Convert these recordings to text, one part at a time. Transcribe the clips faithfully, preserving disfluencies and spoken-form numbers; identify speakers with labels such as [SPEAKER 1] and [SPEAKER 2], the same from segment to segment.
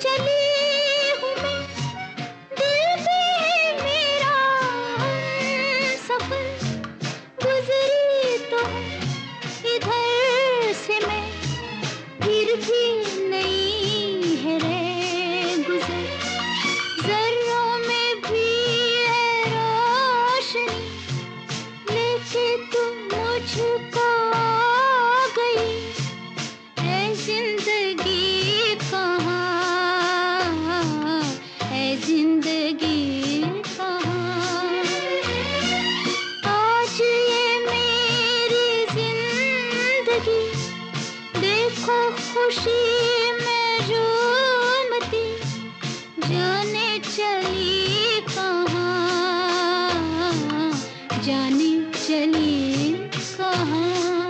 [SPEAKER 1] चली हूँ मैं, दिल भी मेरा सफर गुजरी तो इधर से मैं, फिर भी नहीं है रे गुजर। जर्रों में भी है रोशनी, लेके तुम मुझको आ गई। है जिंदगी कहाँ, है जिंदगी कहाँ। आज ये मेरी जिंदगी, देखो खुशी में झूमती, जाने चली कहाँ, जाने चली कहाँ।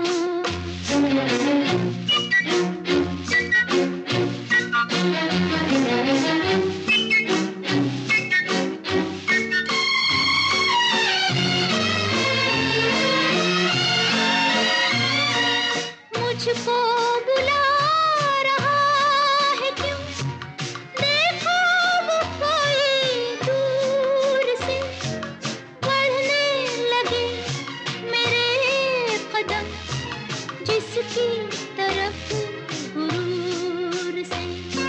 [SPEAKER 1] मुझको बुला रहा है क्यों, देखो वो कोई दूर से, बढ़ने लगे मेरे कदम, जिसकी तरफ गुरूर से।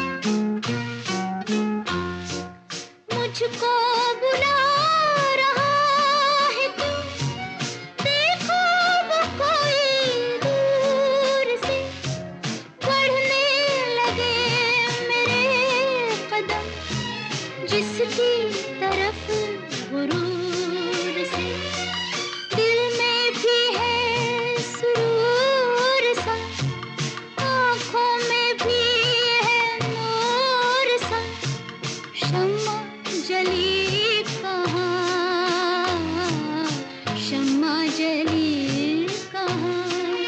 [SPEAKER 1] मुझको बुला रहा है क्यों, देखो वो कोई दूर से, बढ़ने लगे मेरे कदम, जिसकी तरफ गुरूर से। दिल में भी है सुरूर सा, आँखों में भी है नूर सा, शम्मा जली कहाँ, शम्मा जली कहाँ।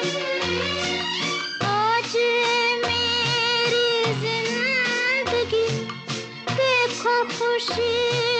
[SPEAKER 1] आज मेरी जिंदगी, देखो खुशी